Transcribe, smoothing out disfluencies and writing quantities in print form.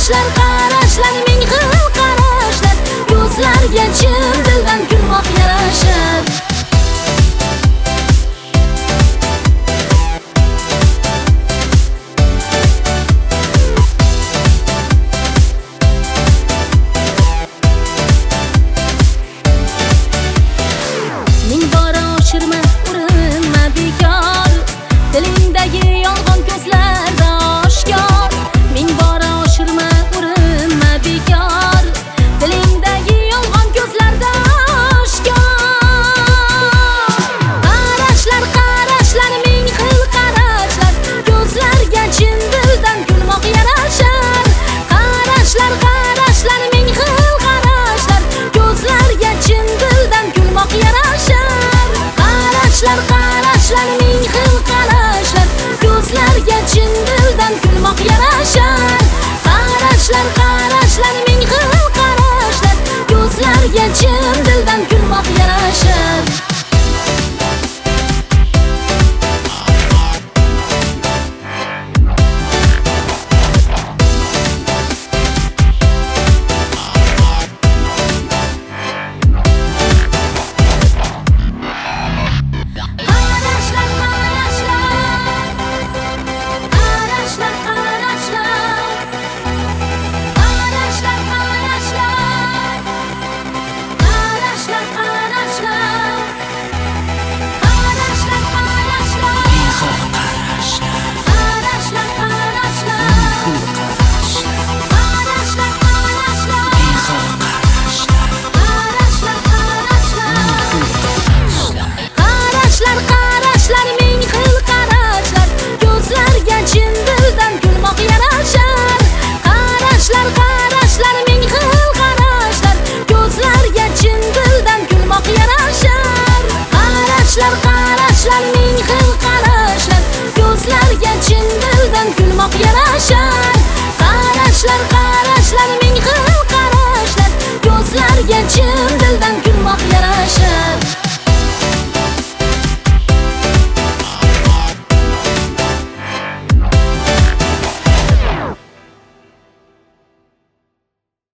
Qarashlar, qarashlar, ming xil qarashlar, ko'zlarga chin dildan kulmoq yarashar. Ming bora oshirma, urinma bekor, dilingdagi yolg'on ko'zlarda oshkor. Ming bora oshirma, urinma bekor, dilingdagi yolg'on ko'zlarda oshkor. Qarashlar, qarashlar, ming xil qarashlar, ko'zlarga chin dildan kulmoq yarashar. Qarashlar, qarashlar, ming xil qarashlar, ko'zlarga chin dildan kulmoq yarashar. Qarashlar, qarashlar, ming xil qarashlar, ko'zlarga chin dildan kulmoq yarashar. Qarashlar, qarashlar, ming xil qarashlar, ko'zlarga chin dildan kulmoq yarashar. Qarashlar, ming xil qarashlar, ko'zlarga chin dildan kulmoq yarashar. Qarashlar,